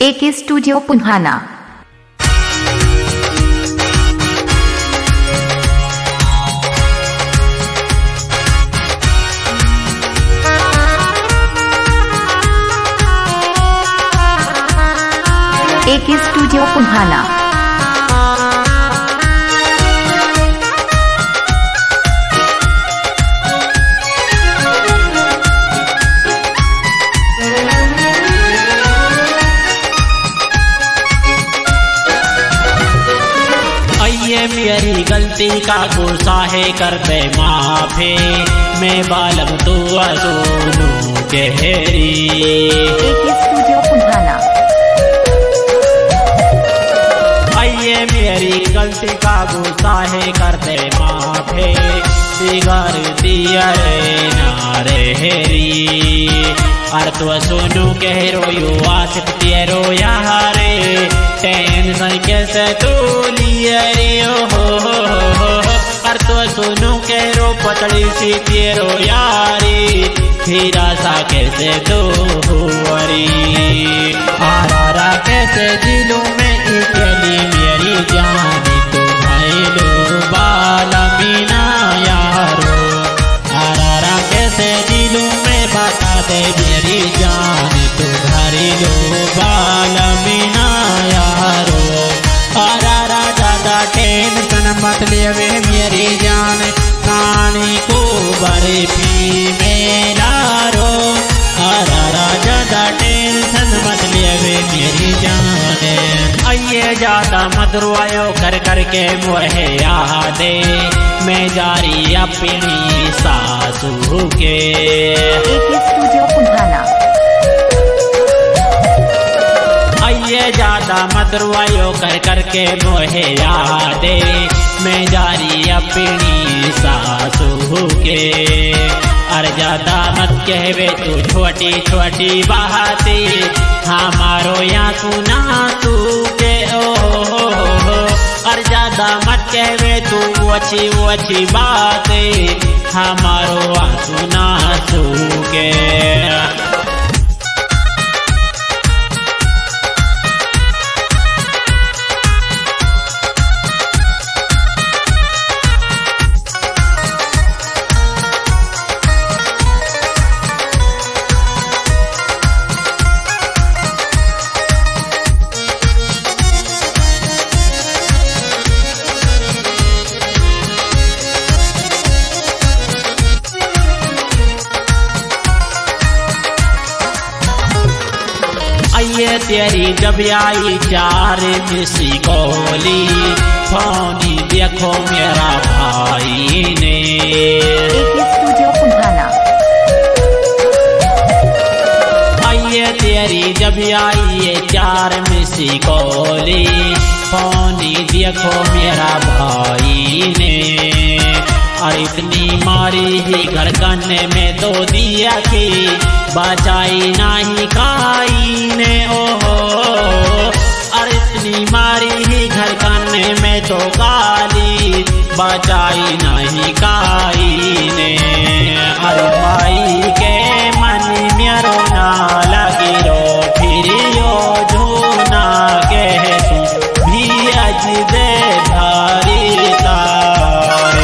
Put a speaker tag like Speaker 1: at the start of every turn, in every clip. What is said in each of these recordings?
Speaker 1: एके स्टूडियो पुन्हाना। एके स्टूडियो पुन्हाना।
Speaker 2: मेरी गलती का गुस्सा है कर दे माफी, मैं बालम तू दोनों गहरी।
Speaker 1: एके स्टूडियो पुन्हाना।
Speaker 2: आइए मेरी गलती का गुस्सा है कर दे माफी, बिगाड़ दिया रे नारे हेरी। अर तो सुनू कह रोयो आसिफ तेरो यारे, टेंशन कैसे तू लिया रे हो। अर तो सुनू कह रो पतली सी तेरो यारी, फिर आशा कैसे तू हुआरी। आरा कैसे दिलों में इकली मेरी जानी, तो भाई लो बाला मीना यारो। आरा कैसे दिलों में बता दे मेरी जान, तो भाई लो बाला मीना यारो। आरा ज्यादा टेंशन मत लेवे मेरी जान, कहानी को बर्फी में लारो। आरा ज्यादा टेंशन मत लेवे मेरी जान। आइए ज्यादा मत रुआयो कर करके मोहे यादे, मैं जारी अपनी सासू के।
Speaker 1: एके स्टूडियो पुन्हाना।
Speaker 2: आइए ज्यादा मत रुआयो कर करके मोहे यादे, मैं जारी अपनी सासू के। अर ज्यादा मत कहवे तू छोटी छोटी बातें, हमारो यहाँ सुना तू के ओ। अर ज्यादा मत कहवे तू अच्छी अच्छी बातें, हमारो यहाँ सुना तू के। आइए तेरी जब आई चार मिसी कोली, फोनी देखो मेरा भाई ने।
Speaker 1: एके स्टूडियो पुन्हाना।
Speaker 2: आइए तेरी जब आई चार मिसी कोली, फोनी देखो मेरा भाई ने। और इतनी मारी ही घर करने में दो दिया की, बचाई नहीं काई ने ओहो। और इतनी मारी ही घर करने में तो गाली, बचाई नहीं काई ने। अरे भाई के मन मेरो ना लगी रो, फिर यो झूना के भी अजदे धारी तारे।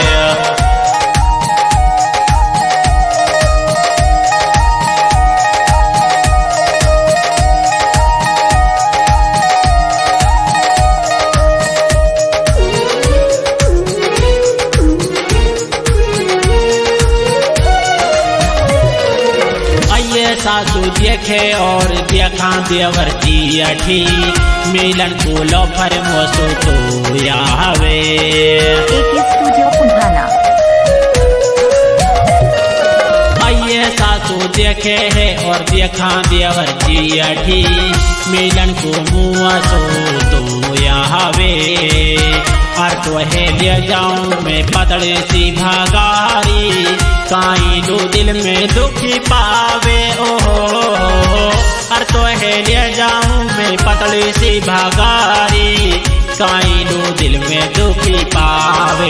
Speaker 2: सासू देखे और देखा देवर जी अठी, मिलन को लोफर मोसो तो यावे।
Speaker 1: एके स्टूडियो पुन्हाना।
Speaker 2: आइए सासू देखे है और देखा देवर जी अठी, मिलन को मुआ सो तो यावे। और तो है ले जाऊं मैं पतड़े सी भागारी, काई दो दिल में दुखी पावे ओहो। और तो है ले जाऊं मैं पतड़े सी भागारी, काई दो दिल में दुखी पावे।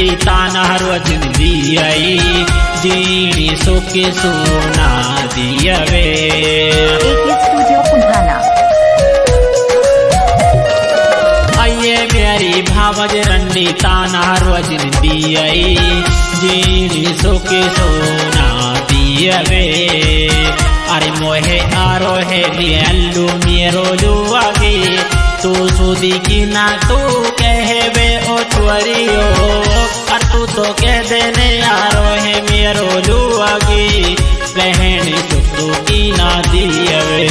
Speaker 2: रंडी ताना रोजन दियई जीनी सुखी सोना दियवे
Speaker 1: AK Studio Punhana.
Speaker 2: आइए मेरी भावज रंडी ताना रोजन दियई जीनी सुखी सोना दियवे अरे मोहे आरो है लियल्लू मेरो लुआगे तू सुधी की ना तू कहवे ओ छोरियो और तू तो कह देने आरो है मेरो लुआगे रहने सुख की ना दियवे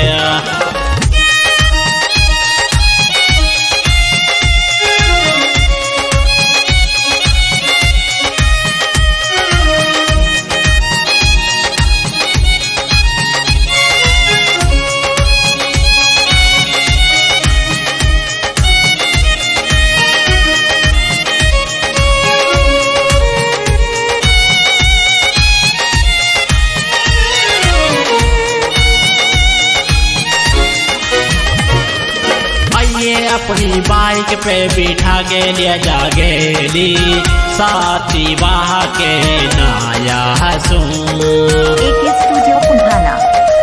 Speaker 2: अपनी बाइक पे बिठा के ले जा गेली साथी वाह के नाया हसूं
Speaker 1: AK Studio Punhana.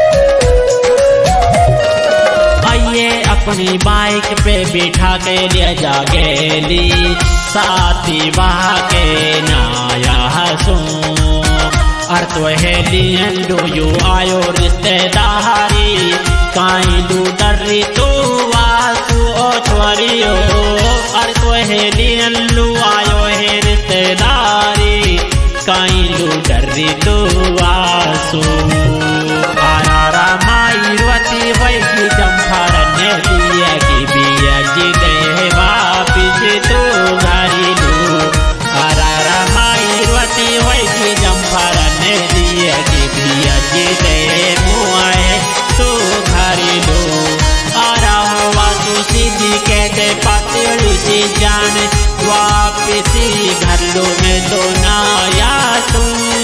Speaker 2: आइए अपनी बाइक पे बिठा के ले जा गेली साथी वाह के नाया हसूं और तो है लियंडो यो आयो रिश्तेदारी काई दू डरी तो वासु ओ छोरियो और तो है लियंडो आयो है रिश्तेदारी काई दू डरी तो वासु आरा माई रोती वही की जम्फर ने दिया की बिया जी दे वापिस तो घरी लू आरा माई रोती वही की जम्फर ने दिया की बिया जी दे मुआए तो घरी लू आरा हुआ तू सीधी कहते पतली सी जान वापिस घर लो में तो नाया तू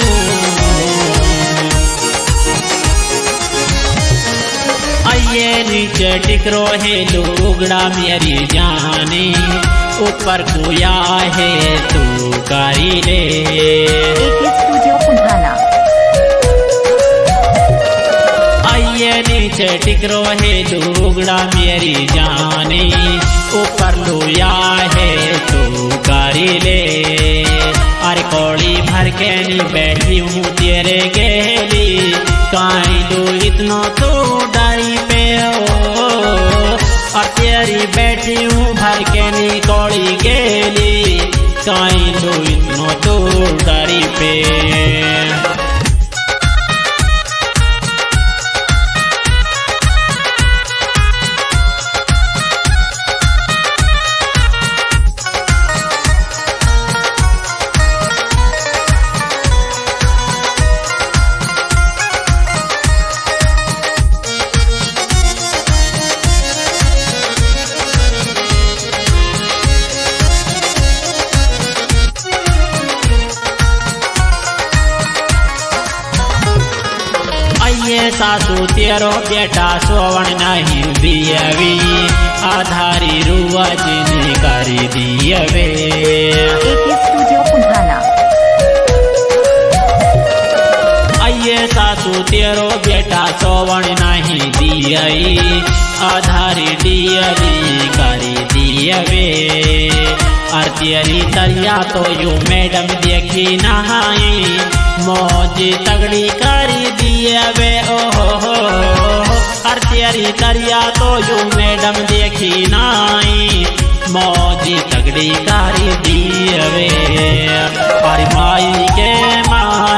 Speaker 2: आइए नीचे टिकरो है लुगड़ा मेरी जाने ऊपर कोया है तू करी ले
Speaker 1: AK Studio Punhana.
Speaker 2: आइए नीचे टिकरो है लुगड़ा मेरी जाने ऊपर लोया है तू करी ले अरे कौड़ी भर के नी बैठी हूँ तेरे गेली काई दो इतना तो डारी पे हो और तेरी बैठी हूँ भर के नी कौड़ी गेली काई दो इतना तो डारी पे सासू तेरो बेटा सोवण नहीं दियवी आधारी रुआ जिनी करी दियवे
Speaker 1: AK Studio Punhana.
Speaker 2: आइए सासू तेरो बेटा सोवण नहीं दियई आधारी दियवी करी दियवे और तेरी तरिया तो यू मैडम देखी नहाई मौज तगड़ी करी दियवे ओहो और तेरी तरिया तो यू मैडम देखी नाई मौज तगड़ी करी दियवे और माई के माँ